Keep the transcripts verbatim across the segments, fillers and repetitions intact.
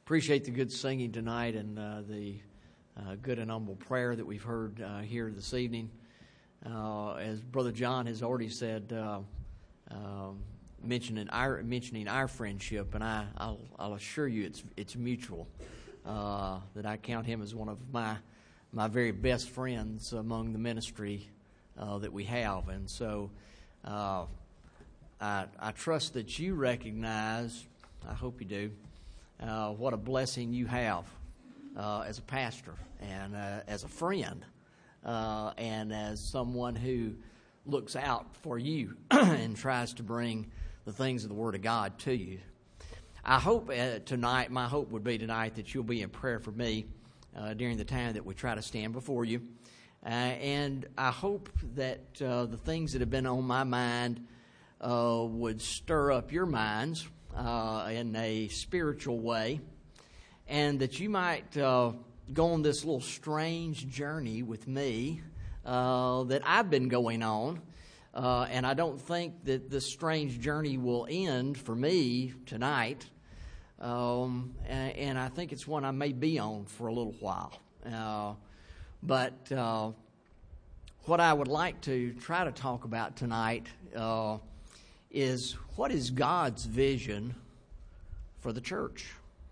Appreciate the good singing tonight and uh, the uh, good and humble prayer that we've heard uh, here this evening. Uh, as Brother John has already said, uh, uh, mentioning our mentioning our friendship, and I, I'll, I'll assure you it's it's mutual. Uh, that I count him as one of my my very best friends among the ministry uh, that we have, and so uh, I, I trust that you recognize. I hope you do. Uh, what a blessing you have uh, as a pastor and uh, as a friend uh, and as someone who looks out for you and tries to bring the things of the Word of God to you. I hope uh, tonight, my hope would be tonight that you'll be in prayer for me uh, during the time that we try to stand before you. Uh, and I hope that uh, the things that have been on my mind uh, would stir up your minds Uh, in a spiritual way, and that you might uh, go on this little strange journey with me uh, that I've been going on, uh, and I don't think that this strange journey will end for me tonight, um, and, and I think it's one I may be on for a little while. Uh, but uh, what I would like to try to talk about tonight uh, is what is God's vision for the church?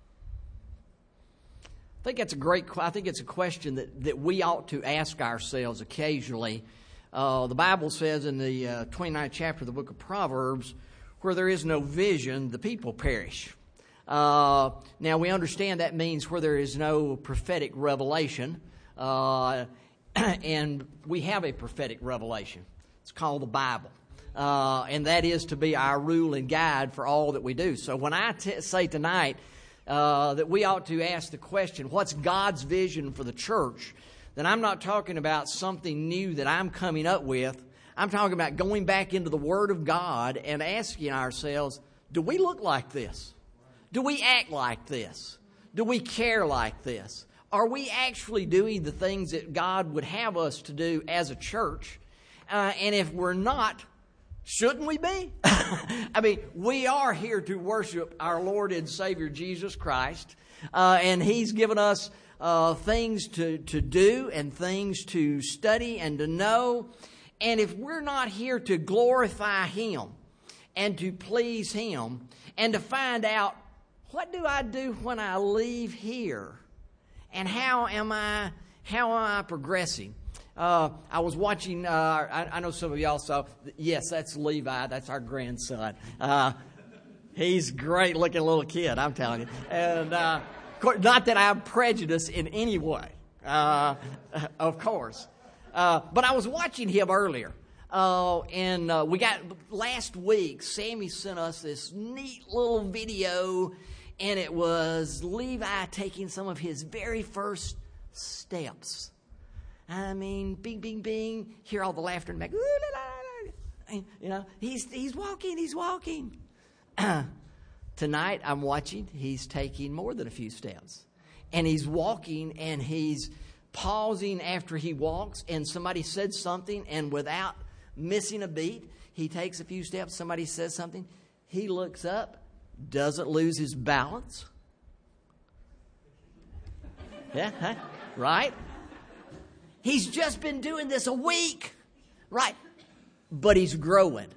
I think that's a great. I think it's a question that, that we ought to ask ourselves occasionally. Uh, the Bible says in the uh, twenty-ninth chapter of the book of Proverbs, where there is no vision, the people perish. Uh, now we understand that means where there is no prophetic revelation, uh, and we have a prophetic revelation. It's called the Bible. Uh, and that is to be our rule and guide for all that we do. So when I t- say tonight uh, that we ought to ask the question, what's God's vision for the church, then I'm not talking about something new that I'm coming up with. I'm talking about going back into the Word of God and asking ourselves, do we look like this? Do we act like this? Do we care like this? Are we actually doing the things that God would have us to do as a church? Uh, and if we're not, shouldn't we be? I mean, we are here to worship our Lord and Savior Jesus Christ, uh, and He's given us uh, things to, to do and things to study and to know. And if we're not here to glorify Him and to please Him and to find out, what do I do when I leave here? And how am I, how am I progressing? Uh, I was watching, uh, I, I know some of y'all saw, yes, that's Levi, that's our grandson. Uh, he's a great looking little kid, I'm telling you. And uh, not that I'm prejudiced in any way, uh, of course. Uh, but I was watching him earlier. Uh, and uh, we got, last week, Sammy sent us this neat little video, and it was Levi taking some of his very first steps. I mean, bing, bing, bing. Hear all the laughter in the back. Ooh, la, la, la. You know, he's he's walking, he's walking. Tonight, I'm watching. He's taking more than a few steps, and he's walking, and he's pausing after he walks. And somebody said something, and without missing a beat, he takes a few steps. Somebody says something. He looks up, doesn't lose his balance. Yeah, huh? Right. He's just been doing this a week, right? But he's growing.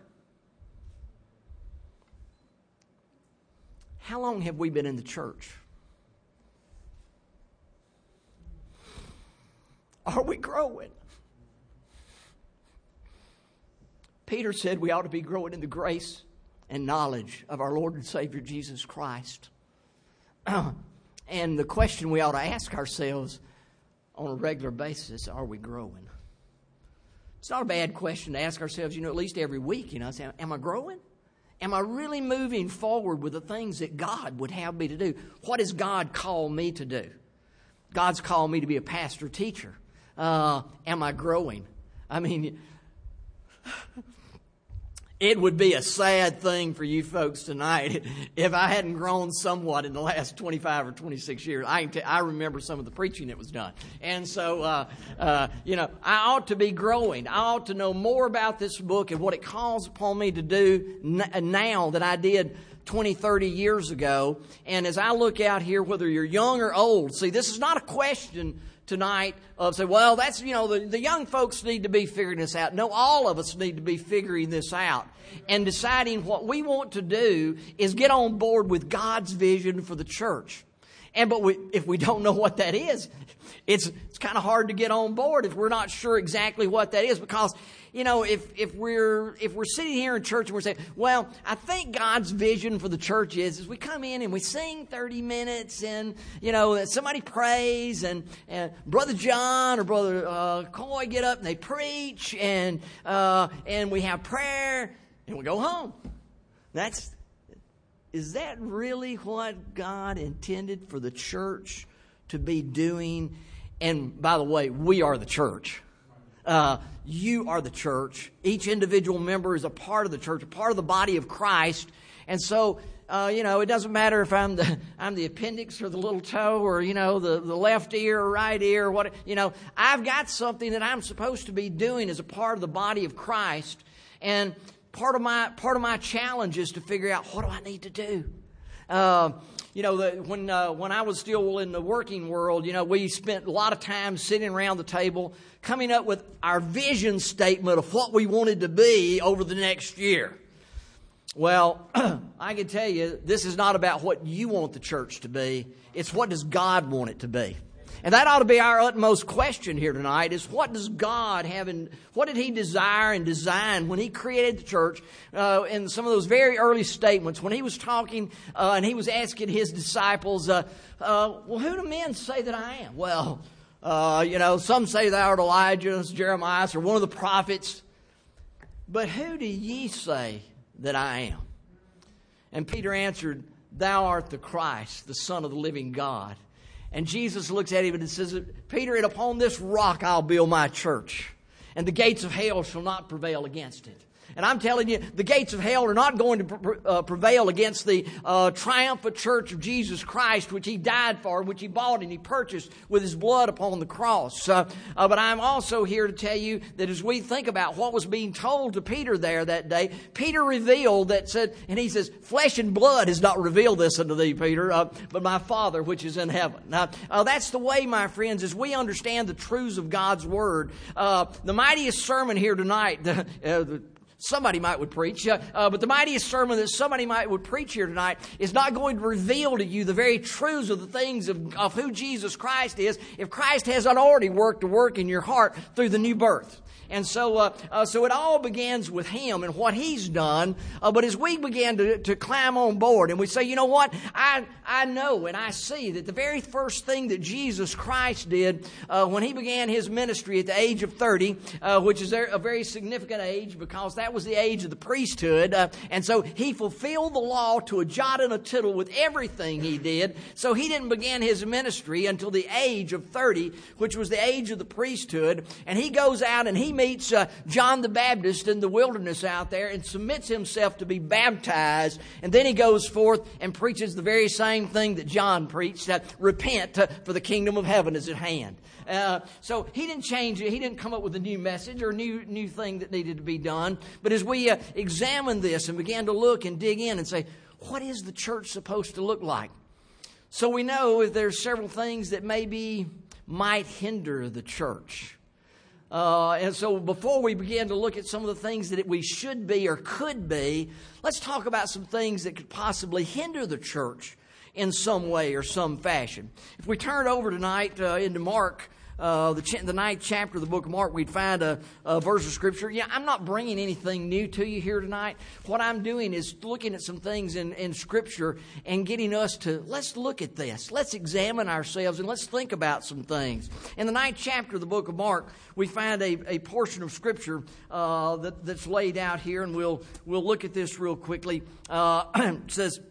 How long have we been in the church? Are we growing? Peter said we ought to be growing in the grace and knowledge of our Lord and Savior Jesus Christ. And the question we ought to ask ourselves on a regular basis, are we growing? It's not a bad question to ask ourselves, you know, at least every week, you know, say, am I growing? Am I really moving forward with the things that God would have me to do? What does God call me to do? God's called me to be a pastor teacher. Uh, am I growing? I mean, it would be a sad thing for you folks tonight if I hadn't grown somewhat in the last twenty-five or twenty-six years. I t- I remember some of the preaching that was done. And so, uh, uh, you know, I ought to be growing. I ought to know more about this book and what it calls upon me to do n- now than I did twenty, thirty years ago. And as I look out here, whether you're young or old, see, this is not a question tonight of say, well, that's, you know, the, the young folks need to be figuring this out. No, all of us need to be figuring this out and deciding what we want to do is get on board with God's vision for the church. And but we, if we don't know what that is, it's it's kind of hard to get on board if we're not sure exactly what that is. Because, you know, if if we're if we're sitting here in church and we're saying, well, I think God's vision for the church is is we come in and we sing thirty minutes and, you know, somebody prays and, and Brother John or Brother uh, Coy get up and they preach and uh, and we have prayer and we go home. That's Is that really what God intended for the church to be doing? And by the way, we are the church. Uh, you are the church. Each individual member is a part of the church, a part of the body of Christ. And so, uh, you know, it doesn't matter if I'm the I'm the appendix or the little toe or, you know, the, the left ear or right ear or what. You know, I've got something that I'm supposed to be doing as a part of the body of Christ. And Part of my part of my challenge is to figure out, what do I need to do? Uh, you know, the, when uh, when I was still in the working world, you know, we spent a lot of time sitting around the table, coming up with our vision statement of what we wanted to be over the next year. Well, I can tell you, this is not about what you want the church to be. It's what does God want it to be. And that ought to be our utmost question here tonight, is what does God have in, what did He desire and design when He created the church? Uh, in some of those very early statements, when He was talking uh, and He was asking His disciples, uh, uh, well, who do men say that I am? Well, uh, you know, some say thou art Elijah, Jeremiah, or one of the prophets. But who do ye say that I am? And Peter answered, thou art the Christ, the Son of the living God. And Jesus looks at him and says, Peter, and upon this rock I'll build my church, and the gates of hell shall not prevail against it. And I'm telling you, the gates of hell are not going to pre- uh, prevail against the uh, triumphant church of Jesus Christ, which He died for, which He bought and He purchased with His blood upon the cross. Uh, uh, but I'm also here to tell you that as we think about what was being told to Peter there that day, Peter revealed that said, and he says, flesh and blood has not revealed this unto thee, Peter, uh, but my Father which is in heaven. Now, uh, that's the way, my friends, as we understand the truths of God's Word. Uh, the mightiest sermon here tonight, uh, the Somebody might would preach, uh, uh, but the mightiest sermon that somebody might would preach here tonight is not going to reveal to you the very truths of the things of, of who Jesus Christ is if Christ hasn't already worked a work in your heart through the new birth. And so uh, uh, so it all begins with Him and what He's done. Uh, but as we began to, to climb on board and we say, you know what, I I know and I see that the very first thing that Jesus Christ did uh, when He began His ministry at the age of thirty, uh, which is a very significant age because that was the age of the priesthood. Uh, and so He fulfilled the law to a jot and a tittle with everything He did. So He didn't begin His ministry until the age of thirty, which was the age of the priesthood. And He goes out and He meets uh, John the Baptist in the wilderness out there and submits Himself to be baptized. And then He goes forth and preaches the very same thing that John preached, that repent, uh, for the kingdom of heaven is at hand. Uh, so He didn't change it. He didn't come up with a new message or a new, new thing that needed to be done. But as we uh, examine this and began to look and dig in and say, what is the church supposed to look like? So we know that there's several things that maybe might hinder the church. Uh, and so before we begin to look at some of the things that we should be or could be, let's talk about some things that could possibly hinder the church in some way or some fashion. If we turn over tonight uh, into Mark, uh, the, ch- the ninth chapter of the book of Mark, we'd find a, a verse of Scripture. Yeah, I'm not bringing anything new to you here tonight. What I'm doing is looking at some things in, in Scripture and getting us to, let's look at this. Let's examine ourselves and let's think about some things. In the ninth chapter of the book of Mark, we find a, a portion of Scripture uh, that, that's laid out here, and we'll we'll look at this real quickly. Uh, it says,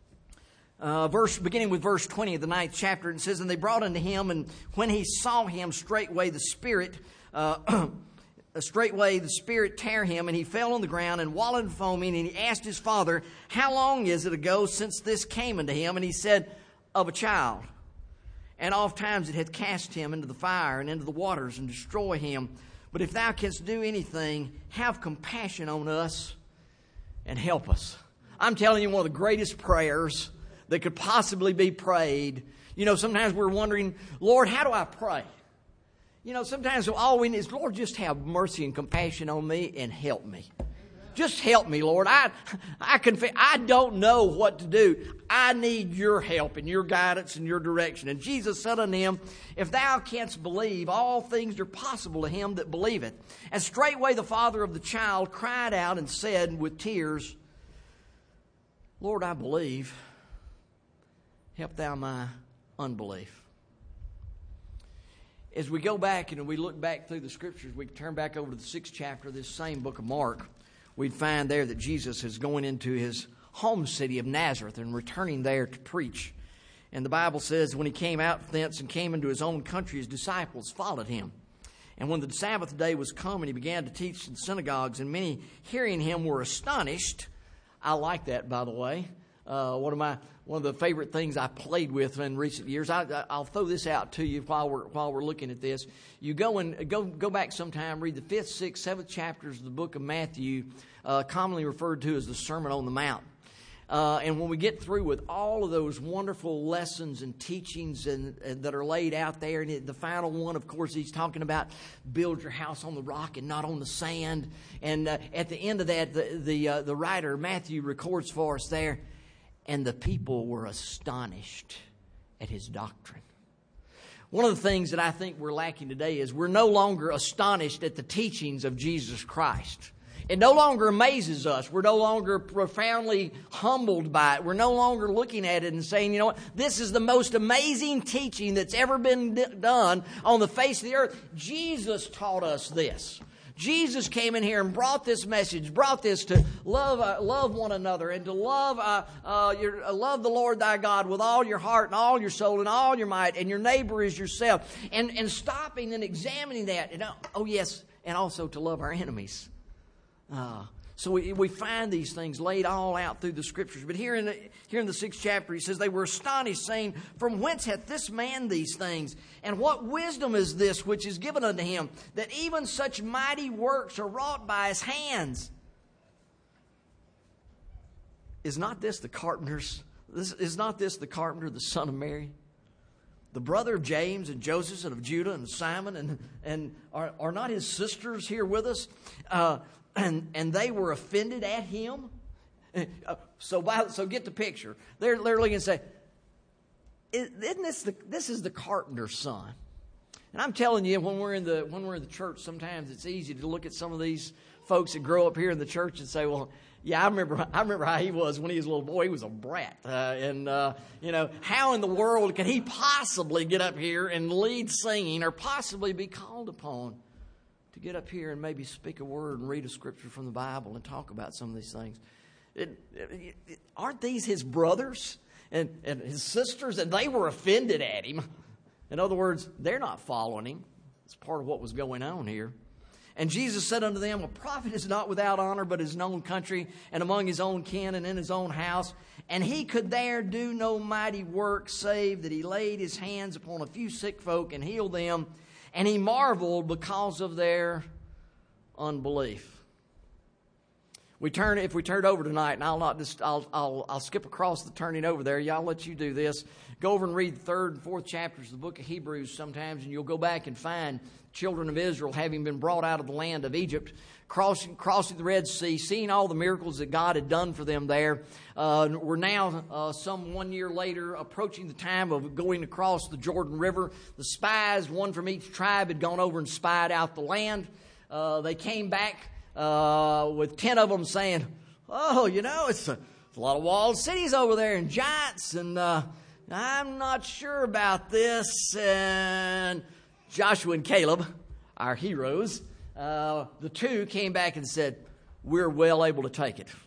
Uh, verse beginning with verse twenty of the ninth chapter, it says, and they brought unto him, and when he saw him, straightway the spirit, uh, straightway the spirit tear him, and he fell on the ground and wallowed in foaming, and he asked his father, how long is it ago since this came unto him? And he said, of a child. And oft times it hath cast him into the fire and into the waters and destroy him. But if thou canst do anything, have compassion on us and help us. I'm telling you, one of the greatest prayers that could possibly be prayed. You know, sometimes we're wondering, Lord, how do I pray? You know, sometimes all we need is, Lord, just have mercy and compassion on me and help me. Just help me, Lord. I I confess, I don't know what to do. I need your help and your guidance and your direction. And Jesus said unto him, if thou canst believe, all things are possible to him that believeth. And straightway the father of the child cried out and said with tears, Lord, I believe. Help thou my unbelief. As we go back and we look back through the Scriptures, we turn back over to the sixth chapter of this same book of Mark. We'd find there that Jesus is going into his home city of Nazareth and returning there to preach. And the Bible says when he came out thence and came into his own country, his disciples followed him. And when the Sabbath day was come, and he began to teach in synagogues, and many hearing him were astonished. I like that, by the way. Uh, one of my one of the favorite things I played with in recent years. I, I'll throw this out to you while we're while we're looking at this. You go and go go back sometime, read the fifth, sixth, seventh chapters of the book of Matthew, uh, commonly referred to as the Sermon on the Mount. Uh, and when we get through with all of those wonderful lessons and teachings and, and that are laid out there, and it, the final one, of course, he's talking about build your house on the rock and not on the sand. And uh, at the end of that, the the, uh, the writer Matthew records for us there. And the people were astonished at his doctrine. One of the things that I think we're lacking today is we're no longer astonished at the teachings of Jesus Christ. It no longer amazes us. We're no longer profoundly humbled by it. We're no longer looking at it and saying, you know what, this is the most amazing teaching that's ever been d- done on the face of the earth. Jesus taught us this. Jesus came in here and brought this message, brought this to love uh, love one another and to love uh, uh, your, uh, love the Lord thy God with all your heart and all your soul and all your might, and your neighbor is yourself. And, and stopping and examining that. And, oh, yes, and also to love our enemies. Uh, so we, we find these things laid all out through the Scriptures. But here in the, here in the sixth chapter, he says, they were astonished, saying, from whence hath this man these things? And what wisdom is this which is given unto him, that even such mighty works are wrought by his hands? Is not this the carpenter's, this, is not this the carpenter, the son of Mary? The brother of James and Joseph and of Judah and Simon, and, and are, are not his sisters here with us? Uh, And and they were offended at him. So by, so get the picture. They're, they're looking and say, isn't this the this is the carpenter's son? And I'm telling you, when we're in the when we're in the church, sometimes it's easy to look at some of these folks that grow up here in the church and say, well, yeah, I remember I remember how he was when he was a little boy. He was a brat, uh, and uh, you know, how in the world could he possibly get up here and lead singing, or possibly be called upon to get up here and maybe speak a word and read a scripture from the Bible and talk about some of these things? It, it, it, aren't these his brothers and, and his sisters? And they were offended at him. In other words, they're not following him. It's part of what was going on here. And Jesus said unto them, a prophet is not without honor, but in his own country and among his own kin and in his own house. And he could there do no mighty work, save that he laid his hands upon a few sick folk and healed them. And he marveled because of their unbelief. We turn if we turn over tonight, and I'll not just I'll I'll I'll skip across the turning over there. Yeah, I'll let you do this. Go over and read the third and fourth chapters of the book of Hebrews sometimes, and you'll go back and find children of Israel having been brought out of the land of Egypt, crossing crossing the Red Sea, seeing all the miracles that God had done for them there. Uh, we're now uh, some one year later approaching the time of going across the Jordan River. The spies, one from each tribe, had gone over and spied out the land. Uh, they came back uh, with ten of them saying, oh, you know, it's a, it's a lot of walled cities over there and giants, and uh, I'm not sure about this. And Joshua and Caleb, our heroes, uh, the two came back and said, we're well able to take it.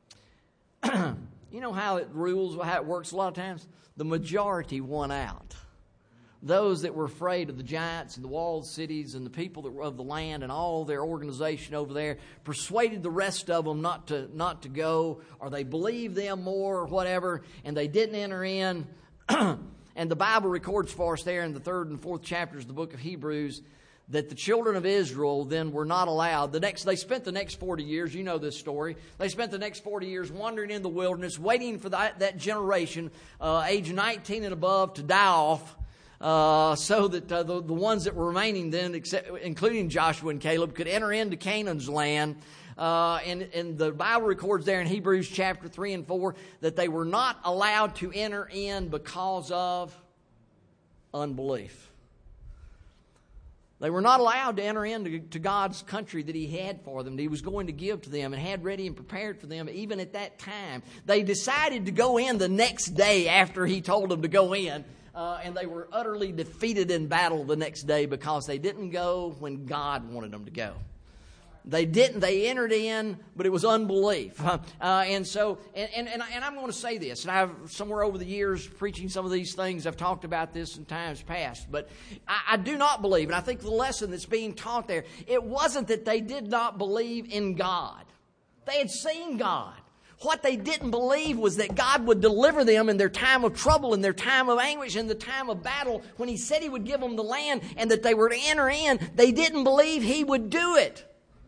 You know how it rules, how it works a lot of times? The majority won out. Those that were afraid of the giants and the walled cities and the people that were of the land and all their organization over there persuaded the rest of them not to not to go, or they believed them more or whatever, and they didn't enter in. And the Bible records for us there in the third and fourth chapters of the book of Hebrews that the children of Israel then were not allowed. The next, they spent the next forty years, you know this story, they spent the next forty years wandering in the wilderness, waiting for that, that generation, uh, age nineteen and above, to die off, uh, so that uh, the, the ones that were remaining then, except, including Joshua and Caleb, could enter into Canaan's land. Uh, and, and the Bible records there in Hebrews chapter three and four that they were not allowed to enter in because of unbelief. They were not allowed to enter into to God's country that He had for them, that He was going to give to them and had ready and prepared for them even at that time. They decided to go in the next day after He told them to go in, uh, and they were utterly defeated in battle the next day because they didn't go when God wanted them to go. They didn't. They entered in, but it was unbelief. Uh, and so, and, and, and I'm going to say this, and I've somewhere over the years preaching some of these things, I've talked about this in times past, but I, I do not believe, and I think the lesson that's being taught there, it wasn't that they did not believe in God. They had seen God. What they didn't believe was that God would deliver them in their time of trouble, in their time of anguish, in the time of battle, when He said He would give them the land and that they were to enter in. They didn't believe He would do it.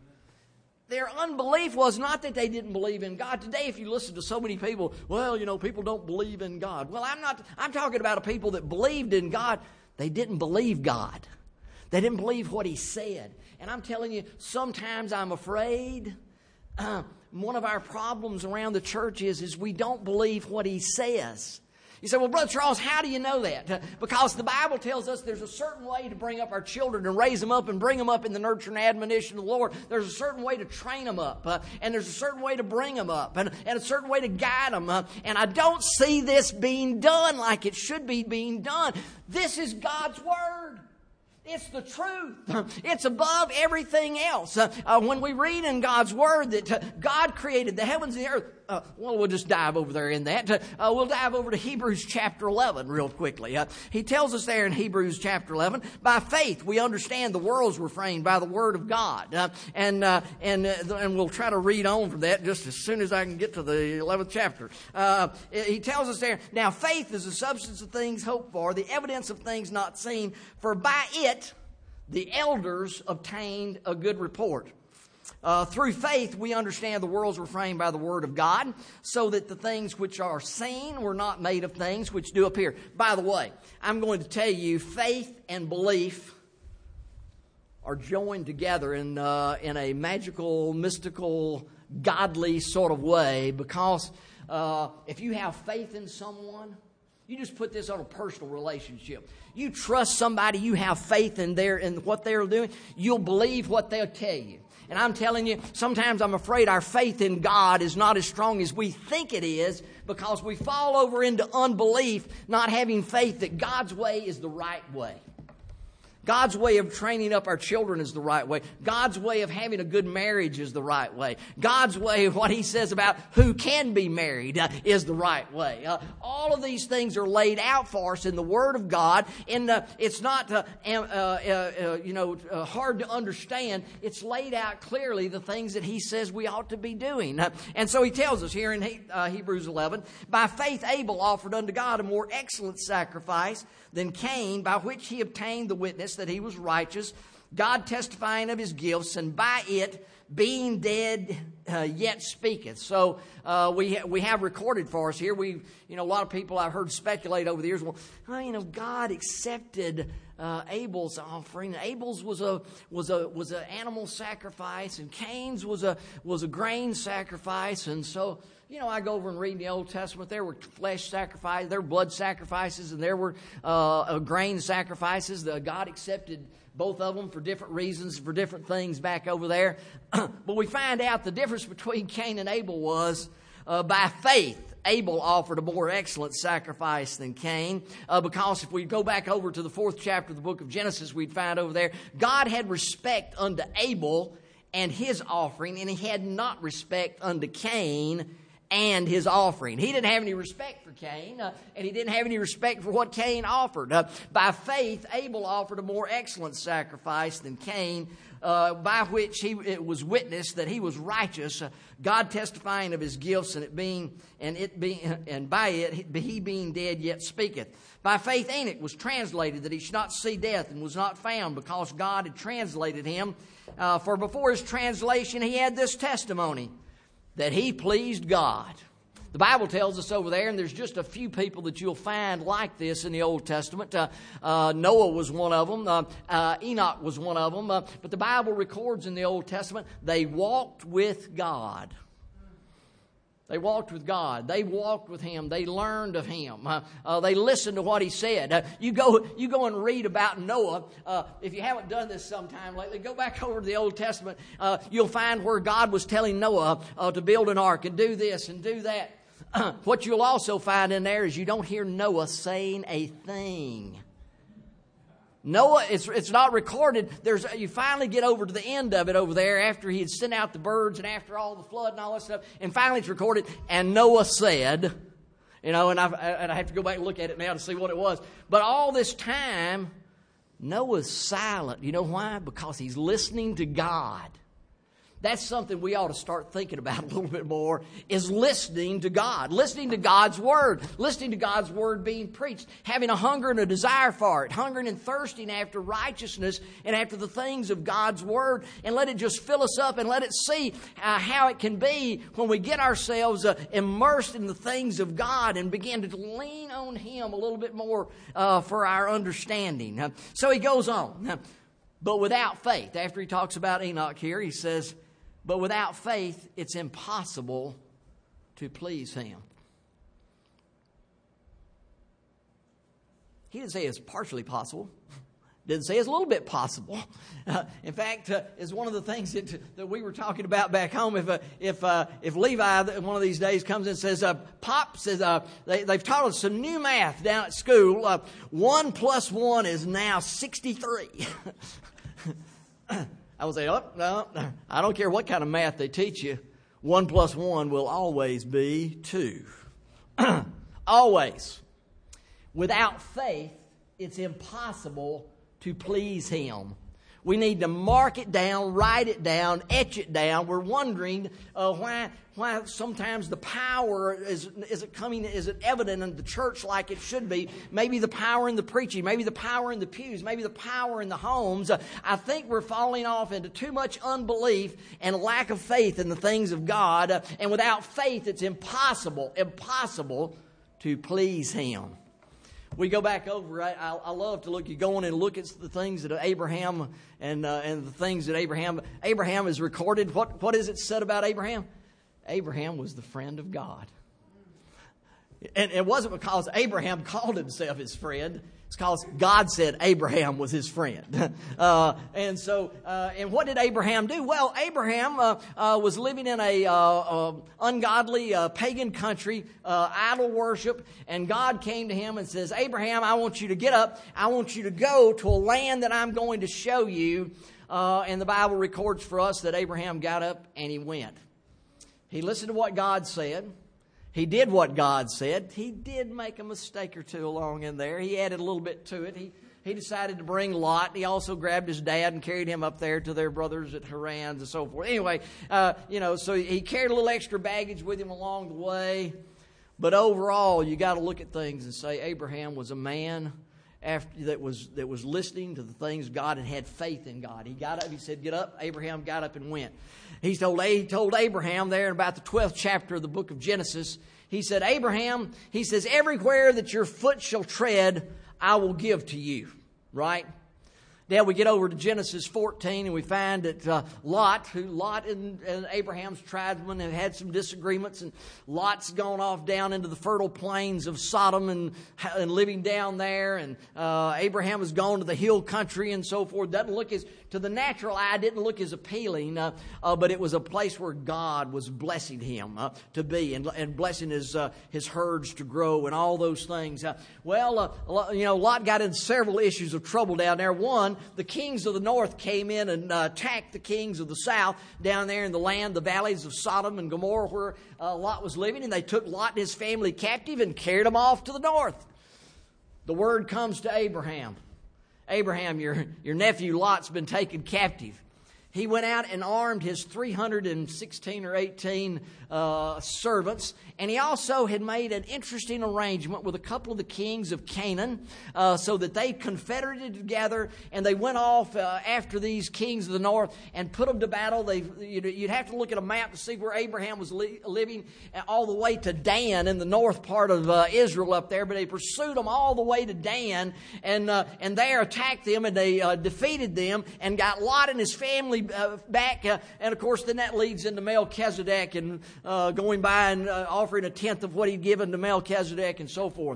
Their unbelief was not that they didn't believe in God. Today, if you listen to so many people, well, you know, people don't believe in God. Well, I'm not, I'm talking about a people that believed in God. They didn't believe God. They didn't believe what He said. And I'm telling you, sometimes I'm afraid uh, one of our problems around the church is, is we don't believe what He says. You say, well, Brother Charles, how do you know that? Because the Bible tells us there's a certain way to bring up our children and raise them up and bring them up in the nurture and admonition of the Lord. There's a certain way to train them up, uh, and there's a certain way to bring them up, and, and a certain way to guide them. Uh, and I don't see this being done like it should be being done. This is God's Word. It's the truth. It's above everything else. Uh, uh, when we read in God's Word that uh, God created the heavens and the earth, uh, well, we'll just dive over there in that. Uh, uh, we'll dive over to Hebrews chapter eleven real quickly. Uh, he tells us there in Hebrews chapter eleven, by faith we understand the worlds were framed by the Word of God. Uh, and uh, and uh, and we'll try to read on from that just as soon as I can get to the eleventh chapter. Uh, he tells us there, now faith is the substance of things hoped for, the evidence of things not seen, for by it the elders obtained a good report. Uh, through faith, we understand the worlds were framed by the Word of God, so that the things which are seen were not made of things which do appear. By the way, I'm going to tell you, faith and belief are joined together in uh, in a magical, mystical, godly sort of way, because uh, if you have faith in someone, you just put this on a personal relationship. You trust somebody, you have faith in their in what they're doing, you'll believe what they'll tell you. And I'm telling you, sometimes I'm afraid our faith in God is not as strong as we think it is, because we fall over into unbelief, not having faith that God's way is the right way. God's way of training up our children is the right way. God's way of having a good marriage is the right way. God's way of what He says about who can be married uh, is the right way. Uh, all of these things are laid out for us in the Word of God. And uh, it's not, uh, uh, uh, uh, you know, uh, hard to understand. It's laid out clearly the things that He says we ought to be doing. Uh, and so He tells us here in he, uh, Hebrews eleven, by faith Abel offered unto God a more excellent sacrifice than Cain, by which he obtained the witness that he was righteous, God testifying of his gifts, and by it, being dead, uh, yet speaketh. So uh, we ha- we have recorded for us here. We, you know, a lot of people I've heard speculate over the years. Well, oh, you know, God accepted uh, Abel's offering. Abel's was a was a was an animal sacrifice, and Cain's was a was a grain sacrifice, and so. You know, I go over and read in the Old Testament, there were flesh sacrifices, there were blood sacrifices, and there were uh, grain sacrifices. The, God accepted both of them for different reasons, for different things back over there. But we find out the difference between Cain and Abel was uh, by faith. Abel offered a more excellent sacrifice than Cain, uh, because if we go back over to the fourth chapter of the book of Genesis, we'd find over there, God had respect unto Abel and his offering, and He had not respect unto Cain and his offering. He didn't have any respect for Cain, uh, and he didn't have any respect for what Cain offered. Uh, by faith, Abel offered a more excellent sacrifice than Cain, uh, by which he it was witnessed that he was righteous, uh, God testifying of his gifts, and it being and it being and by it he being dead yet speaketh. By faith, Enoch was translated that he should not see death, and was not found, because God had translated him. Uh, for before his translation, he had this testimony, that he pleased God. The Bible tells us over there, and there's just a few people that you'll find like this in the Old Testament. Uh, uh, Noah was one of them. Uh, uh, Enoch was one of them. Uh, but the Bible records in the Old Testament, they walked with God. They walked with God. They walked with Him. They learned of Him. Uh, uh, they listened to what He said. Uh, you go, you go and read about Noah. Uh, if you haven't done this sometime lately, go back over to the Old Testament. Uh, you'll find where God was telling Noah uh, to build an ark and do this and do that. Uh, what you'll also find in there is you don't hear Noah saying a thing. Noah, it's it's not recorded. There's you finally get over to the end of it over there after he had sent out the birds and after all the flood and all that stuff, and finally it's recorded. And Noah said, you know, and I and I have to go back and look at it now to see what it was. But all this time, Noah's silent. You know why? Because he's listening to God. That's something we ought to start thinking about a little bit more, is listening to God, listening to God's Word, listening to God's Word being preached, having a hunger and a desire for it, hungering and thirsting after righteousness and after the things of God's Word, and let it just fill us up and let it see uh, how it can be when we get ourselves uh, immersed in the things of God and begin to lean on Him a little bit more uh, for our understanding. Uh, so he goes on. Uh, but without faith, after he talks about Enoch here, he says, but without faith, it's impossible to please Him. He didn't say it's partially possible. Didn't say it's a little bit possible. Uh, in fact, uh, it's one of the things that, that we were talking about back home. If uh, if uh, if Levi one of these days comes in and says, uh, "Pop says uh, they, they've taught us some new math down at school. Uh, one plus one is now sixty-three." I would say, oh, no, I don't care what kind of math they teach you. One plus one will always be two. Always. Without faith, it's impossible to please Him. We need to mark it down, write it down, etch it down. We're wondering uh, why why sometimes the power is isn't coming, isn't evident in the church like it should be. Maybe the power in the preaching, maybe the power in the pews, maybe the power in the homes. Uh, I think we're falling off into too much unbelief and lack of faith in the things of God. Uh, and without faith, it's impossible, impossible to please Him. We go back over. I, I, I love to look. You go on and look at the things that Abraham and uh, and the things that Abraham Abraham is recorded. What what is it said about Abraham? Abraham was the friend of God, and it wasn't because Abraham called himself his friend. It's because God said Abraham was his friend. Uh, and so, uh, and what did Abraham do? Well, Abraham uh, uh, was living in a uh, uh, ungodly uh, pagan country, uh, idol worship, and God came to him and says, Abraham, I want you to get up. I want you to go to a land that I'm going to show you. Uh, and the Bible records for us that Abraham got up and he went. He listened to what God said. He did what God said. He did make a mistake or two along in there. He added a little bit to it. He he decided to bring Lot. He also grabbed his dad and carried him up there to their brothers at Haran and so forth. Anyway, uh, you know, so he carried a little extra baggage with him along the way. But overall, you got to look at things and say Abraham was a man after that was that was listening to the things of God and had faith in God. He got up. He said, "Get up." Abraham got up and went. He told, he told Abraham there in about the twelfth chapter of the book of Genesis, he said, Abraham, he says, everywhere that your foot shall tread, I will give to you. Right? Now we get over to Genesis fourteen and we find that uh, Lot, who Lot and, and Abraham's tribesmen have had some disagreements, and Lot's gone off down into the fertile plains of Sodom and, and living down there, and uh, Abraham has gone to the hill country and so forth. Doesn't look as, to the natural eye, didn't look as appealing, uh, uh, but it was a place where God was blessing him uh, to be and, and blessing his uh, his herds to grow and all those things. Uh, well, uh, you know, Lot got in several issues of trouble down there. One, the kings of the north came in and uh, attacked the kings of the south down there in the land, the valleys of Sodom and Gomorrah, where uh, Lot was living, and they took Lot and his family captive and carried them off to the north. The word comes to Abraham. Abraham, your, your nephew Lot's been taken captive. He went out and armed his three hundred sixteen or eighteen uh, servants, and he also had made an interesting arrangement with a couple of the kings of Canaan uh, so that they confederated together, and they went off uh, after these kings of the north and put them to battle. They, you'd have to look at a map to see where Abraham was li- living all the way to Dan in the north part of uh, Israel up there, but they pursued them all the way to Dan, and, uh, and there attacked them, and they uh, defeated them and got Lot and his family Uh, back, uh, and of course then that leads into Melchizedek and uh, going by and uh, offering a tenth of what he'd given to Melchizedek and so forth.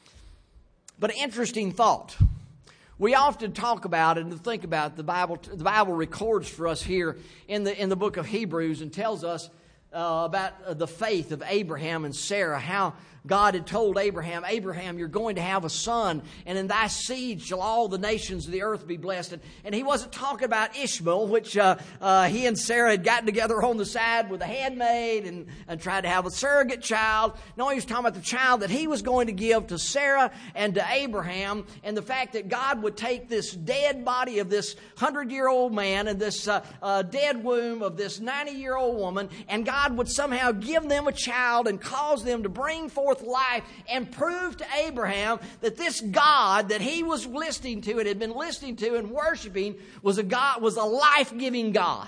But an interesting thought. We often talk about it and think about the Bible. The Bible records for us here in the in the book of Hebrews and tells us uh, about uh, the faith of Abraham and Sarah, how God had told Abraham, Abraham, you're going to have a son, and in thy seed shall all the nations of the earth be blessed. And, and he wasn't talking about Ishmael, which uh, uh, he and Sarah had gotten together on the side with a handmaid and, and tried to have a surrogate child. No, he was talking about the child that he was going to give to Sarah and to Abraham, and the fact that God would take this dead body of this hundred-year-old man and this uh, uh, dead womb of this ninety-year-old woman, and God would somehow give them a child and cause them to bring forth life and prove to Abraham that this God that he was listening to and had been listening to and worshiping was a God, was a life-giving God.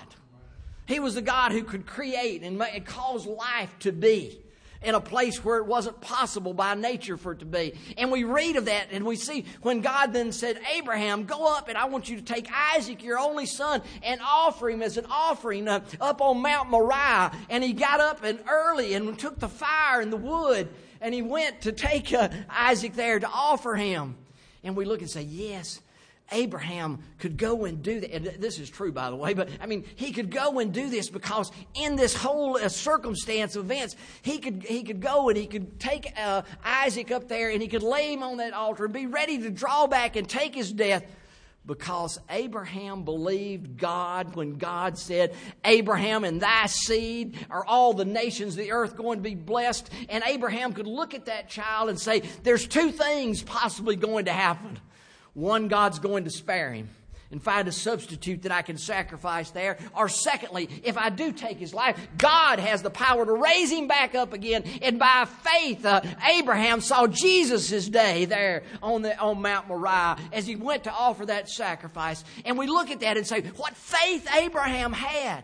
He was a God who could create and, make, and cause life to be in a place where it wasn't possible by nature for it to be. And we read of that and we see when God then said, Abraham, go up and I want you to take Isaac, your only son, and offer him as an offering uh, up on Mount Moriah. And he got up and early and took the fire and the wood, and he went to take uh, Isaac there to offer him. And we look and say, yes, Abraham could go and do that. And this is true, by the way, but I mean, he could go and do this because in this whole uh, circumstance of events, he could he could go and he could take uh, Isaac up there and he could lay him on that altar and be ready to draw back and take his death, because Abraham believed God when God said, Abraham, and thy seed are all the nations of the earth going to be blessed. And Abraham could look at that child and say, there's two things possibly going to happen. One, God's going to spare him and find a substitute that I can sacrifice there. Or secondly, if I do take his life, God has the power to raise him back up again. And by faith, uh, Abraham saw Jesus' day there on the on Mount Moriah as he went to offer that sacrifice. And we look at that and say, what faith Abraham had.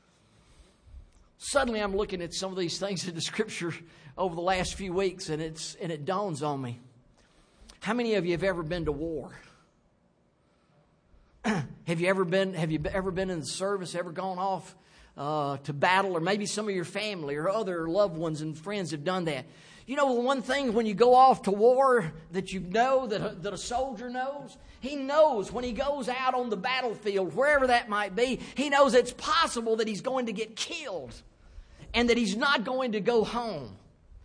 Suddenly I'm looking at some of these things in the Scripture over the last few weeks, and it's and it dawns on me. How many of you have ever been to war? Have you ever been? Have you ever been in the service? Ever gone off uh, to battle, or maybe some of your family or other loved ones and friends have done that? You know, the one thing when you go off to war that you know that a, that a soldier knows, he knows when he goes out on the battlefield, wherever that might be, he knows it's possible that he's going to get killed, and that he's not going to go home.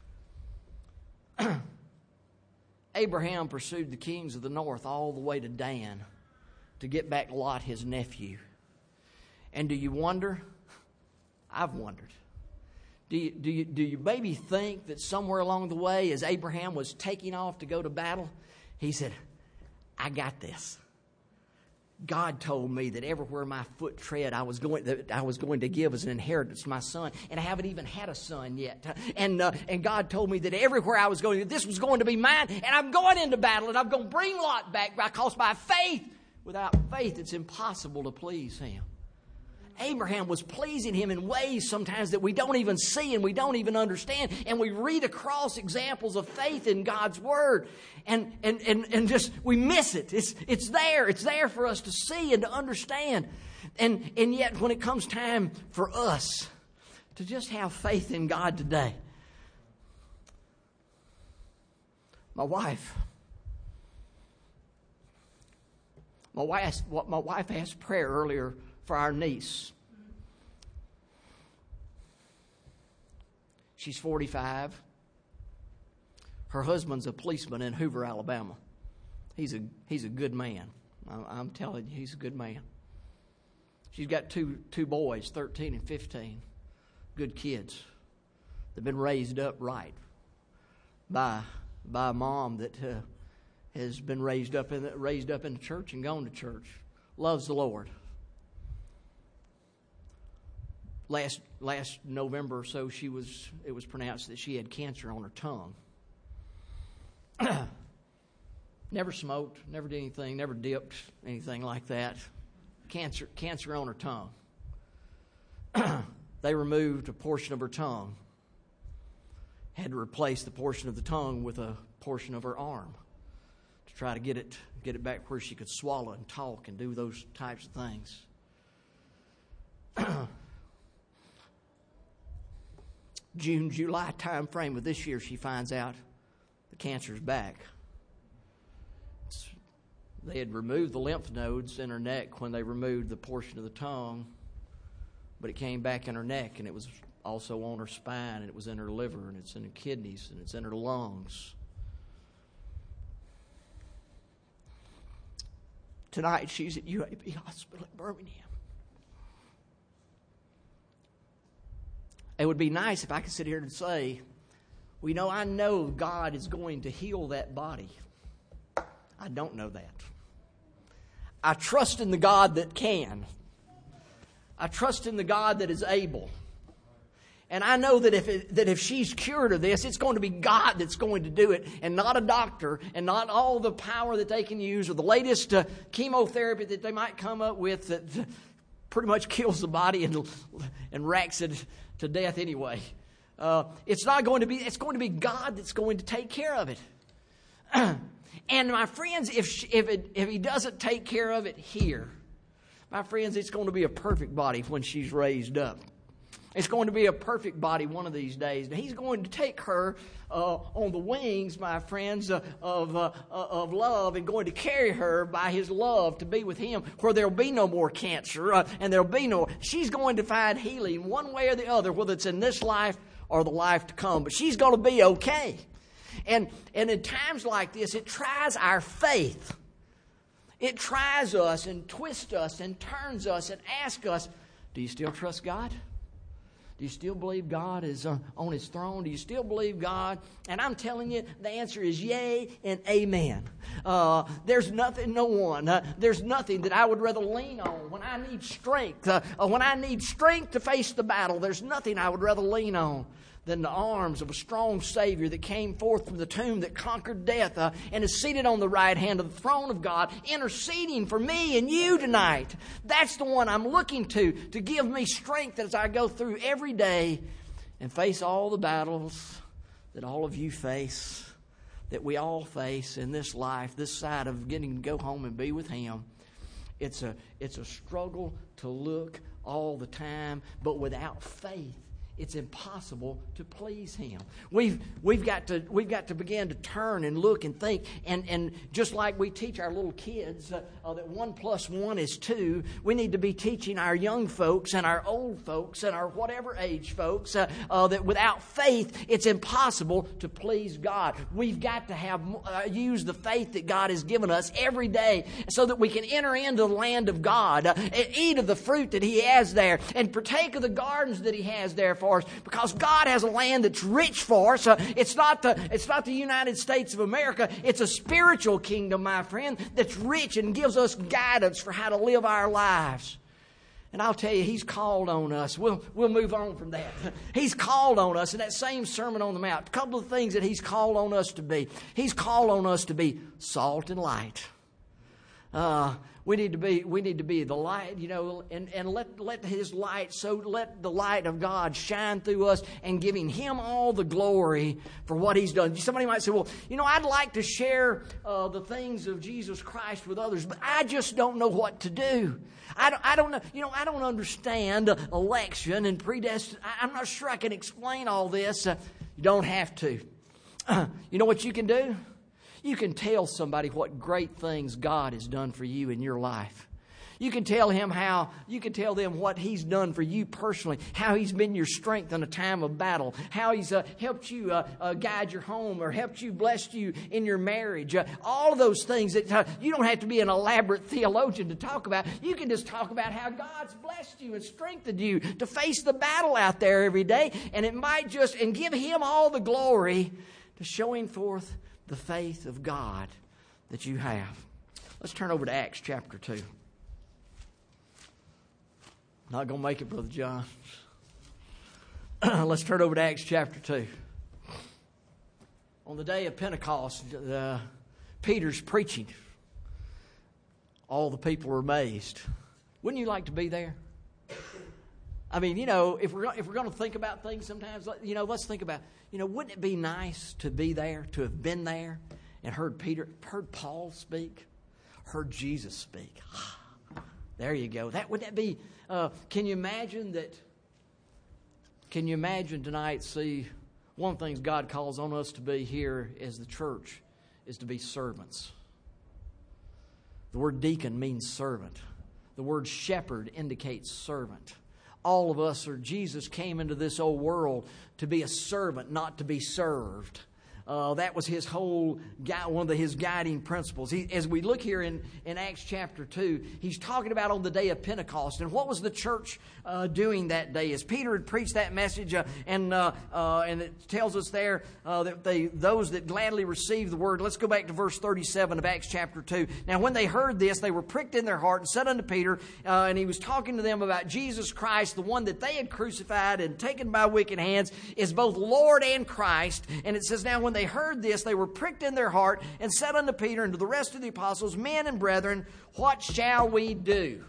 Abraham pursued the kings of the north all the way to Dan to get back Lot, his nephew. And do you wonder? I've wondered. Do you, do you, do you maybe think that somewhere along the way, as Abraham was taking off to go to battle, he said, I got this. God told me that everywhere my foot tread, I was going that I was going to give as an inheritance to my son, and I haven't even had a son yet. And uh, and God told me that everywhere I was going, this was going to be mine, and I'm going into battle, and I'm going to bring Lot back because by faith, without faith, it's impossible to please him. Abraham was pleasing him in ways sometimes that we don't even see and we don't even understand. And we read across examples of faith in God's Word. And and, and, and just we miss it. It's it's there. It's there for us to see and to understand. And, and yet when it comes time for us to just have faith in God today. My wife. My wife, my wife asked prayer earlier for our niece. She's forty-five. Her husband's a policeman in Hoover, Alabama. He's a he's a good man. I'm telling you, he's a good man. She's got two two boys, thirteen and fifteen. Good kids. They've been raised up right by by a mom that uh, has been raised up in the, raised up in the church and gone to church. Loves the Lord. Last last November or so, she was it was pronounced that she had cancer on her tongue. Never smoked, never did anything, never dipped, anything like that. Cancer, cancer on her tongue. They removed a portion of her tongue. Had to replace the portion of the tongue with a portion of her arm to try to get it get it back where she could swallow and talk and do those types of things. June, July time frame of this year, she finds out the cancer's back. It's, they had removed the lymph nodes in her neck when they removed the portion of the tongue, but it came back in her neck, and it was also on her spine, and it was in her liver, and it's in her kidneys, and it's in her lungs. Tonight, she's at U A B Hospital in Birmingham. It would be nice if I could sit here and say, well, you know, I know God is going to heal that body. I don't know that. I trust in the God that can. I trust in the God that is able. And I know that if it, that if she's cured of this, it's going to be God that's going to do it, and not a doctor, and not all the power that they can use, or the latest uh, chemotherapy that they might come up with that pretty much kills the body and and racks it to death anyway. Uh, it's not going to be. It's going to be God that's going to take care of it. And my friends, if she, if it, if He doesn't take care of it here, my friends, it's going to be a perfect body when she's raised up. It's going to be a perfect body one of these days. And He's going to take her uh, on the wings, my friends, uh, of uh, of love, and going to carry her by His love to be with Him, where there'll be no more cancer, uh, and there'll be no. She's going to find healing one way or the other, whether it's in this life or the life to come. But she's going to be okay. And and in times like this, it tries our faith. It tries us and twists us and turns us and asks us, do you still trust God? Do you still believe God is uh, on His throne? Do you still believe God? And I'm telling you, the answer is yay and amen. Uh, there's nothing, no one, uh, there's nothing that I would rather lean on when I need strength. Uh, uh, when I need strength to face the battle, there's nothing I would rather lean on than the arms of a strong Savior that came forth from the tomb, that conquered death uh, and is seated on the right hand of the throne of God, interceding for me and you tonight. That's the one I'm looking to, to give me strength as I go through every day and face all the battles that all of you face, that we all face in this life, this side of getting to go home and be with Him. It's a, it's a struggle to look all the time, but without faith, it's impossible to please Him. We've we've got to we've got to begin to turn and look and think, and, and just like we teach our little kids uh, uh, that one plus one is two, we need to be teaching our young folks and our old folks and our whatever age folks uh, uh, that without faith it's impossible to please God. We've got to have uh, use the faith that God has given us every day, so that we can enter into the land of God, uh, and eat of the fruit that He has there, and partake of the gardens that He has there for us, because God has a land that's rich for us. Uh, it's not the it's not the United States of America. It's a spiritual kingdom, my friend, that's rich and gives us guidance for how to live our lives. And I'll tell you, He's called on us. We'll we'll move on from that. He's called on us in that same Sermon on the Mount. A couple of things that He's called on us to be. He's called on us to be salt and light. Uh, we need to be we need to be the light, you know, and, and let let His light, so let the light of God shine through us, and giving Him all the glory for what He's done. Somebody might say, well, you know, I'd like to share uh, the things of Jesus Christ with others, but I just don't know what to do. I don't, I don't know, you know, I don't understand election and predestination. I'm not sure I can explain all this. Uh, you don't have to. Uh, you know what you can do? You can tell somebody what great things God has done for you in your life. You can tell him how, you can tell them what he's done for you personally, how he's been your strength in a time of battle, how he's uh, helped you uh, uh, guide your home or helped you, blessed you in your marriage. Uh, all of those things that uh, you don't have to be an elaborate theologian to talk about. You can just talk about how God's blessed you and strengthened you to face the battle out there every day. And it might just, and give him all the glory to showing forth the faith of God that you have. Let's turn over to Acts chapter two. Not going to make it, Brother John. Let's turn over to Acts chapter two. On the day of Pentecost, uh, Peter's preaching. All the people are amazed. Wouldn't you like to be there? I mean, you know, if we're if we're going to think about things sometimes, you know, let's think about, you know, wouldn't it be nice to be there, to have been there and heard Peter, heard Paul speak, heard Jesus speak? There you go. That would that be? Uh, can you imagine that? Can you imagine tonight? See, one of the things God calls on us to be here as the church is to be servants. The word deacon means servant. The word shepherd indicates servant. All of us, or Jesus came into this old world to be a servant, not to be served. Uh, that was his whole, one of the, his guiding principles. He, as we look here in, in Acts chapter two, he's talking about on the day of Pentecost. And what was the church uh, doing that day? As Peter had preached that message, uh, and uh, uh, and it tells us there uh, that they those that gladly received the word. Let's go back to verse thirty-seven of Acts chapter two. Now when they heard this, they were pricked in their heart and said unto Peter, uh, and he was talking to them about Jesus Christ, the one that they had crucified and taken by wicked hands, is both Lord and Christ. And it says, now when they They heard this, they were pricked in their heart and said unto Peter and to the rest of the apostles, men and brethren, what shall we do?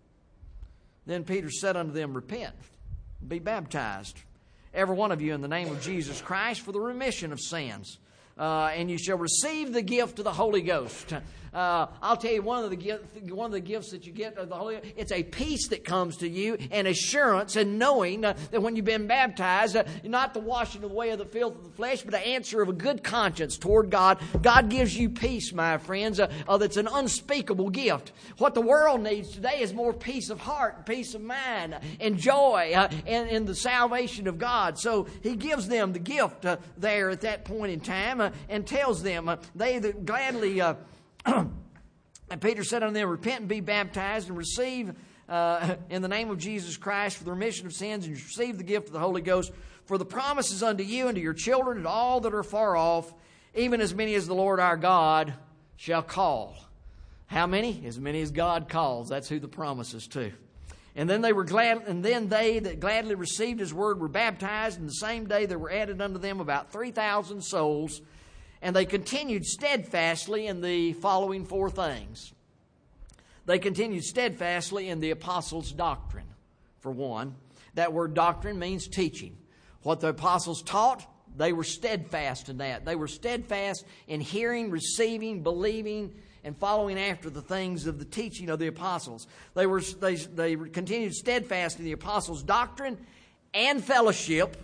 Then Peter said unto them, repent, be baptized, every one of you in the name of Jesus Christ for the remission of sins, uh, and you shall receive the gift of the Holy Ghost. Uh, I'll tell you one of the gift, one of the gifts that you get of the Holy Ghost. It's a peace that comes to you, and assurance, and knowing uh, that when you've been baptized, uh, not the washing away of the filth of the flesh, but an answer of a good conscience toward God. God gives you peace, my friends. Uh, uh, that's an unspeakable gift. What the world needs today is more peace of heart, peace of mind, and joy, uh, and in the salvation of God. So He gives them the gift uh, there at that point in time, uh, and tells them uh, they that gladly. Uh, And Peter said unto them, repent and be baptized and receive uh, in the name of Jesus Christ for the remission of sins, and receive the gift of the Holy Ghost. For the promise is unto you and to your children and all that are far off, even as many as the Lord our God shall call. How many? As many as God calls. That's who the promise is to. And then they were glad, and then they that gladly received His word were baptized, and the same day there were added unto them about three thousand souls. And they continued steadfastly in the following four things. They continued steadfastly in the apostles' doctrine, for one. That word doctrine means teaching. What the apostles taught, they were steadfast in that. They were steadfast in hearing, receiving, believing, and following after the things of the teaching of the apostles. They were they, they continued steadfast in the apostles' doctrine and fellowship,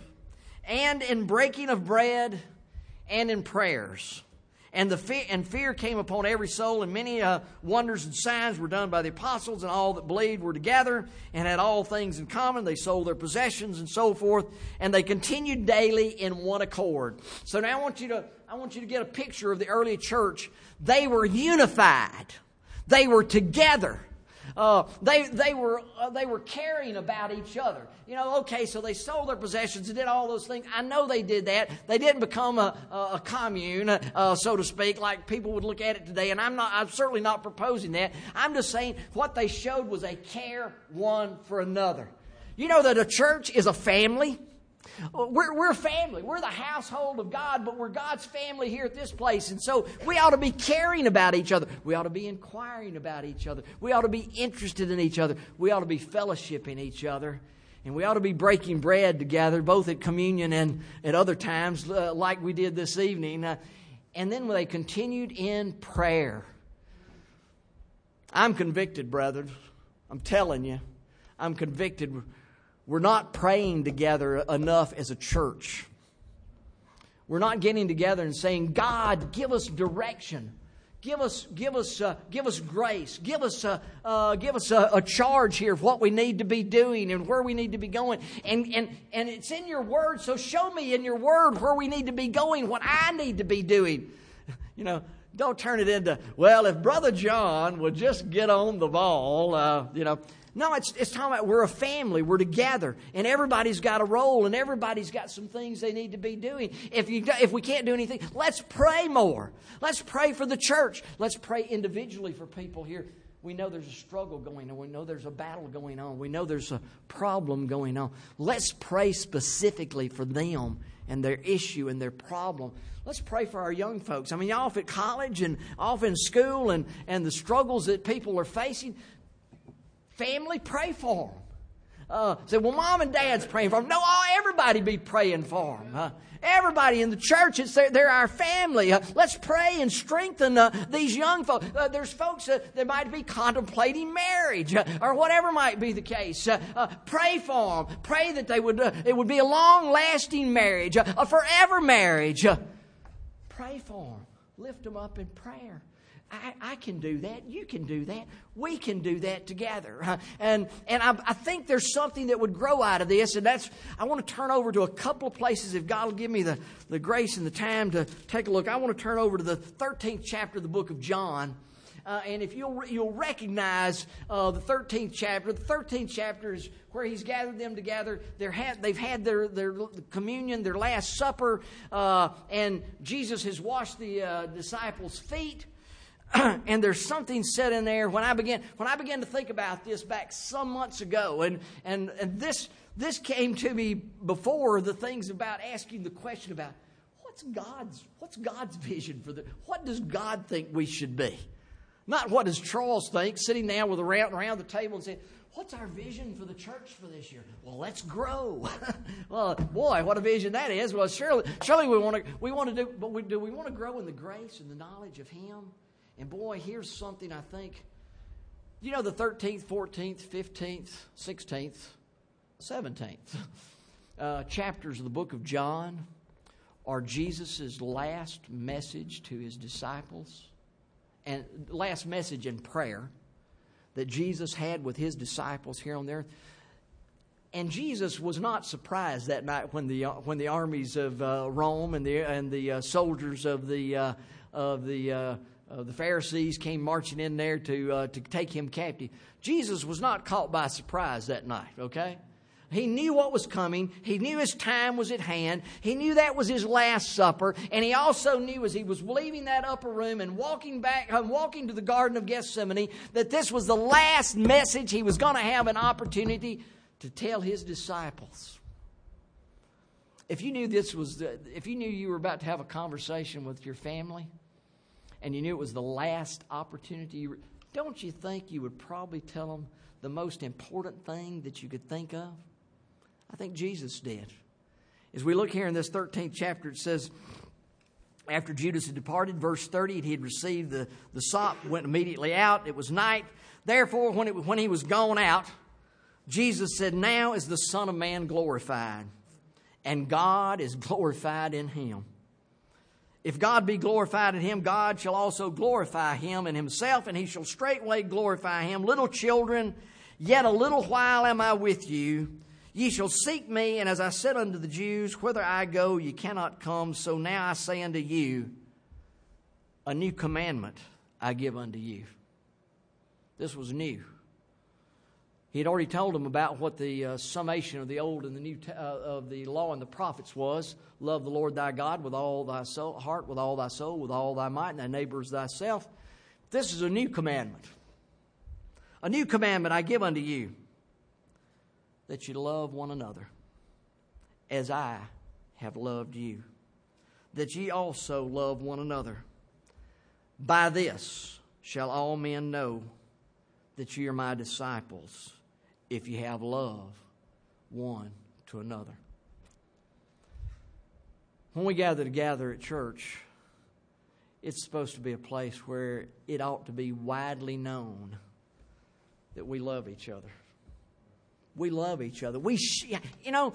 and in breaking of bread, and in prayers. And the fear, and fear came upon every soul, and many uh, wonders and signs were done by the apostles, and all that believed were together and had all things in common. They sold their possessions and so forth, and they continued daily in one accord. So now I want you to I want you to get a picture of the early church. They were unified. They were together. Uh, they they were uh, they were caring about each other. You know, okay, so they sold their possessions and did all those things. I know they did that. They didn't become a, a, a commune, uh, so to speak, like people would look at it today. And I'm not. I'm certainly not proposing that. I'm just saying what they showed was a care one for another. You know that a church is a family. We're, we're family. We're the household of God, but we're God's family here at this place. And so we ought to be caring about each other. We ought to be inquiring about each other. We ought to be interested in each other. We ought to be fellowshipping each other. And we ought to be breaking bread together, both at communion and at other times, uh, like we did this evening. Uh, and then they continued in prayer. I'm convicted, brethren. I'm telling you, I'm convicted. We're not praying together enough as a church. We're not getting together and saying, God, give us direction. Give us, give us, uh, give us grace. Give us, a, uh, give us a, a charge here of what we need to be doing and where we need to be going. And and and it's in your word. So show me in your word where we need to be going, what I need to be doing. You know, don't turn it into, well, if Brother John would just get on the ball, uh, you know. No, it's it's talking about we're a family, we're together, and everybody's got a role, and everybody's got some things they need to be doing. If you if we can't do anything, let's pray more. Let's pray for the church. Let's pray individually for people here. We know there's a struggle going on. We know there's a battle going on. We know there's a problem going on. Let's pray specifically for them and their issue and their problem. Let's pray for our young folks. I mean, off at college and off in school and, and the struggles that people are facing. Family, pray for them. Uh, say, well, Mom and Dad's praying for them. No, oh, everybody be praying for them. Uh, everybody in the church, it's they're, they're our family. Uh, let's pray and strengthen uh, these young folks. Uh, there's folks uh, that might be contemplating marriage uh, or whatever might be the case. Uh, uh, pray for them. Pray that they would. Uh, it would be a long-lasting marriage, uh, a forever marriage. Uh, pray for them. Lift them up in prayer. I, I can do that. You can do that. We can do that together. And and I, I think there's something that would grow out of this. And that's, I want to turn over to a couple of places. If God will give me the, the grace and the time to take a look, I want to turn over to the thirteenth chapter of the book of John. Uh, and if you'll you'll recognize uh, the thirteenth chapter, the thirteenth chapter is where he's gathered them together. They're had, they've had their, their communion, their Last Supper, uh, and Jesus has washed the uh, disciples' feet. And there's something said in there when I began when I began to think about this back some months ago, and and and this this came to me before the things about asking the question about what's God's what's God's vision for the what does God think we should be, not what does Charles think sitting down with around around the table and saying, what's our vision for the church for this year? Well, let's grow. Well, boy, what a vision that is. Well, surely surely we want to we want to do, but we, do we want to grow in the grace and the knowledge of Him? And boy, here's something I think, you know, the thirteenth, fourteenth, fifteenth, sixteenth, seventeenth uh, chapters of the book of John are Jesus' last message to His disciples, and last message in prayer that Jesus had with His disciples here on earth. And Jesus was not surprised that night when the when the armies of uh, Rome and the and the uh, soldiers of the uh, of the uh, Uh, the Pharisees came marching in there to uh, to take Him captive. Jesus was not caught by surprise that night, okay? He knew what was coming. He knew His time was at hand. He knew that was His Last Supper. And He also knew as He was leaving that upper room and walking back, uh, walking to the Garden of Gethsemane, that this was the last message He was going to have an opportunity to tell His disciples. If you knew this was, the, if you knew you were about to have a conversation with your family, and you knew it was the last opportunity, don't you think you would probably tell them the most important thing that you could think of? I think Jesus did. As we look here in this thirteenth chapter, it says, after Judas had departed, verse thirty, he had received the, the sop, went immediately out. It was night. Therefore, when, it, when he was gone out, Jesus said, now is the Son of Man glorified, and God is glorified in Him. If God be glorified in Him, God shall also glorify Him in Himself, and He shall straightway glorify Him. Little children, yet a little while am I with you. Ye shall seek me, and as I said unto the Jews, whither I go, ye cannot come. So now I say unto you, a new commandment I give unto you. This was new. He had already told them about what the uh, summation of the old and the new t- uh, of the law and the prophets was. Love the Lord thy God with all thy soul, heart, with all thy soul, with all thy might, and thy neighbor as thyself. This is a new commandment. A new commandment I give unto you, that you love one another as I have loved you, that ye also love one another. By this shall all men know that ye are my disciples, if you have love one to another. When we gather together at church, it's supposed to be a place where it ought to be widely known that we love each other. We love each other. We, sh- you know,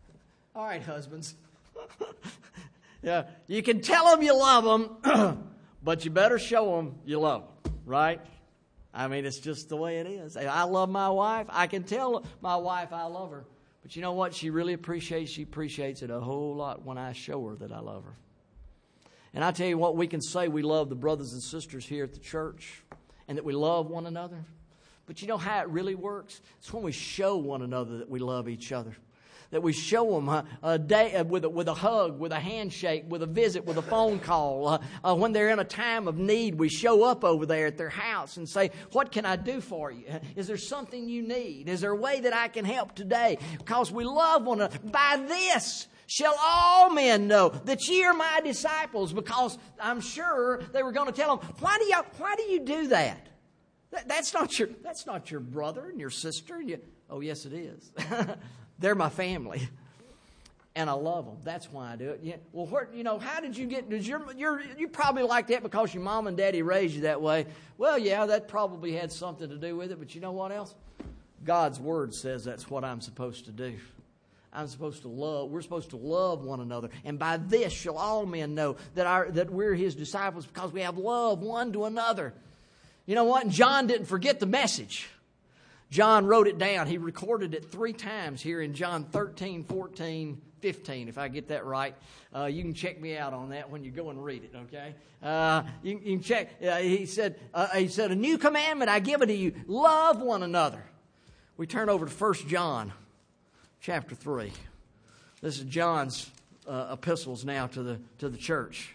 all right, husbands. Yeah, you can tell them you love them, But you better show them you love them, right? I mean, it's just the way it is. I love my wife. I can tell my wife I love her. But you know what? She really appreciates, she appreciates it a whole lot when I show her that I love her. And I tell you what, we can say we love the brothers and sisters here at the church and that we love one another. But you know how it really works? It's when we show one another that we love each other. That we show them uh, a day uh, with, a, with a hug, with a handshake, with a visit, with a phone call. Uh, uh, when they're in a time of need, we show up over there at their house and say, what can I do for you? Is there something you need? Is there a way that I can help today? Because we love one another. By this shall all men know that ye are my disciples. Because I'm sure they were going to tell them, why do you, why do you do that? that? That's not your, that's not your brother and your sister. And you, oh, yes, it is. They're my family, and I love them. That's why I do it. Yeah. Well, what, you know, how did you get? Did your, your, you probably like that because your mom and daddy raised you that way. Well, yeah, that probably had something to do with it. But you know what else? God's Word says that's what I'm supposed to do. I'm supposed to love. We're supposed to love one another, and by this shall all men know that our that we're His disciples, because we have love one to another. You know what? And John didn't forget the message. John wrote it down. He recorded it three times here in John thirteen, fourteen, fifteen, if I get that right. Uh, you can check me out on that when you go and read it, okay? Uh, you, you can check. Uh, he said, uh, he said, a new commandment I give unto you, love one another. We turn over to First John chapter three. This is John's uh, epistles now to the, to the church.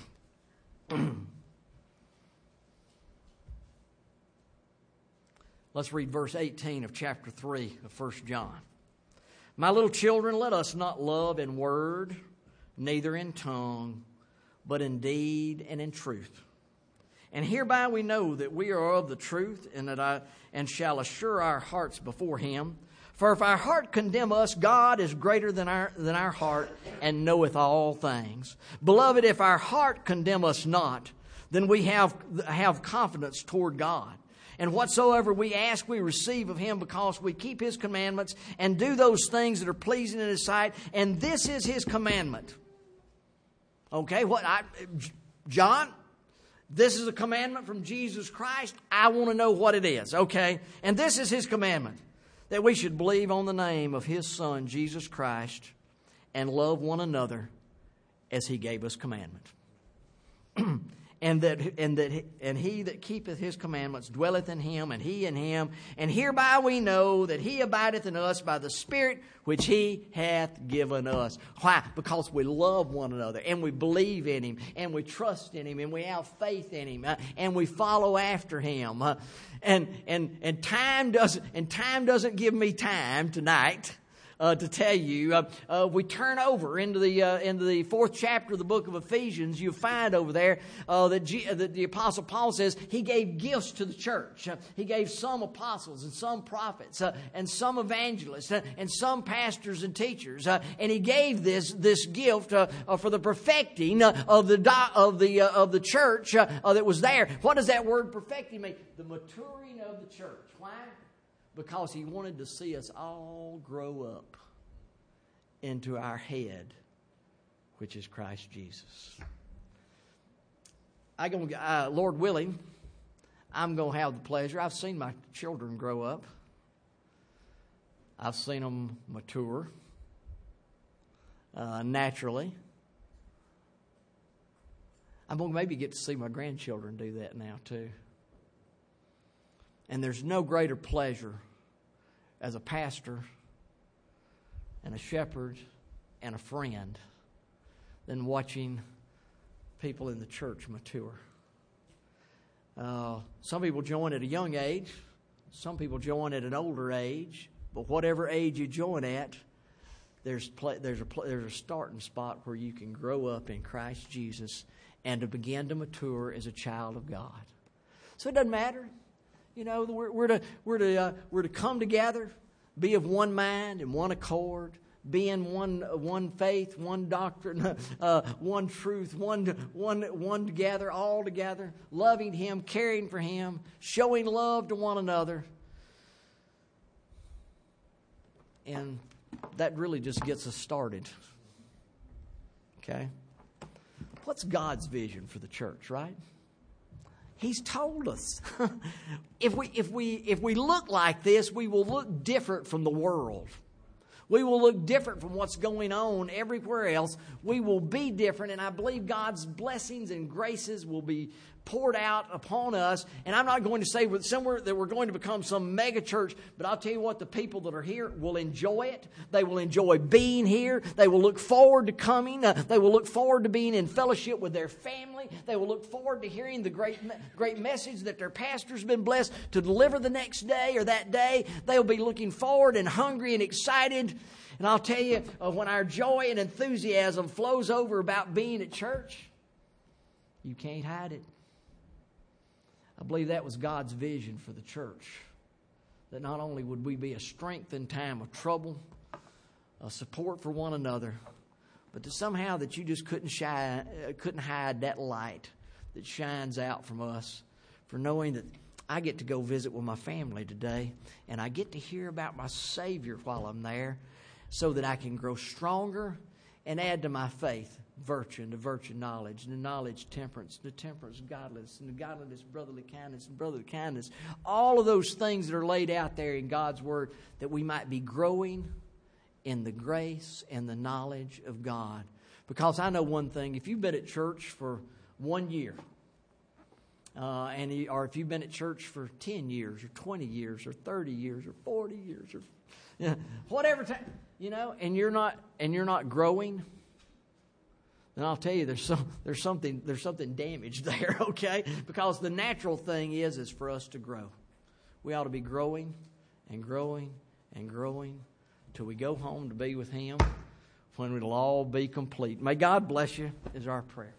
Let's read verse eighteen of chapter three of First John. My little children, let us not love in word, neither in tongue, but in deed and in truth. And hereby we know that we are of the truth, and that I and shall assure our hearts before Him. For if our heart condemn us, God is greater than our than our heart, and knoweth all things. Beloved, if our heart condemn us not, then we have have confidence toward God. And whatsoever we ask, we receive of Him, because we keep His commandments and do those things that are pleasing in His sight. And this is His commandment. Okay, what I, John, this is a commandment from Jesus Christ. I want to know what it is. Okay, and this is His commandment, that we should believe on the name of His Son, Jesus Christ, and love one another as He gave us commandment. And that and that and he that keepeth His commandments dwelleth in Him, and He in him. And hereby we know that He abideth in us by the Spirit which He hath given us. Why? Because we love one another, and we believe in Him, and we trust in Him, and we have faith in Him, uh, and we follow after Him. Uh, and and and time doesn't and time doesn't give me time tonight. Uh, to tell you, uh, uh, we turn over into the uh, into the fourth chapter of the book of Ephesians. You find over there uh, that, G- that the Apostle Paul says he gave gifts to the church. Uh, he gave some apostles and some prophets uh, and some evangelists uh, and some pastors and teachers. Uh, and he gave this this gift uh, uh, for the perfecting uh, of the do- of the uh, of the church uh, uh, that was there. What does that word perfecting mean? The maturing of the church. Why? Because He wanted to see us all grow up into our head, which is Christ Jesus. I gonna, uh, Lord willing, I'm going to have the pleasure. I've seen my children grow up. I've seen them mature uh, naturally. I'm going to maybe get to see my grandchildren do that now too. And there's no greater pleasure as a pastor and a shepherd and a friend than watching people in the church mature. Uh, some people join at a young age. Some people join at an older age. But whatever age you join at, there's pl- there's a pl- there's a starting spot where you can grow up in Christ Jesus and to begin to mature as a child of God. So it doesn't matter. You know, we're, we're to we're to uh, we're to come together, be of one mind and one accord, be in one one faith, one doctrine, uh, one truth, one one one together, all together, loving Him, caring for Him, showing love to one another, and that really just gets us started. Okay. what's God's vision for the church, right? He's told us. if we if we if we look like this, we will look different from the world. We will look different from what's going on everywhere else. We will be different, and I believe God's blessings and graces will be poured out upon us. And I'm not going to say somewhere that we're going to become some mega church, but I'll tell you what, the people that are here will enjoy it. They will enjoy being here. They will look forward to coming. Uh, they will look forward to being in fellowship with their family. They will look forward to hearing the great, great message that their pastor's been blessed to deliver the next day or that day. They'll be looking forward and hungry and excited. And I'll tell you, uh, when our joy and enthusiasm flows over about being at church, you can't hide it. I believe that was God's vision for the church. That not only would we be a strength in time of trouble, a support for one another, but that somehow that you just couldn't shine, uh, couldn't hide that light that shines out from us, for knowing that I get to go visit with my family today, and I get to hear about my Savior while I'm there, so that I can grow stronger and add to my faith virtue, and to virtue knowledge, and to knowledge temperance, and to temperance godliness, and to godliness brotherly kindness, and brotherly kindness. All of those things that are laid out there in God's Word, that we might be growing in the grace and the knowledge of God. Because I know one thing, if you've been at church for one year, uh, and you, or if you've been at church for ten years, or twenty years, or thirty years, or forty years, or you know, whatever time, you know, and you're not and you're not growing, then I'll tell you there's some there's something there's something damaged there, okay? Because the natural thing is is for us to grow. We ought to be growing and growing and growing till we go home to be with Him, when it'll all be complete. May God bless you is our prayer.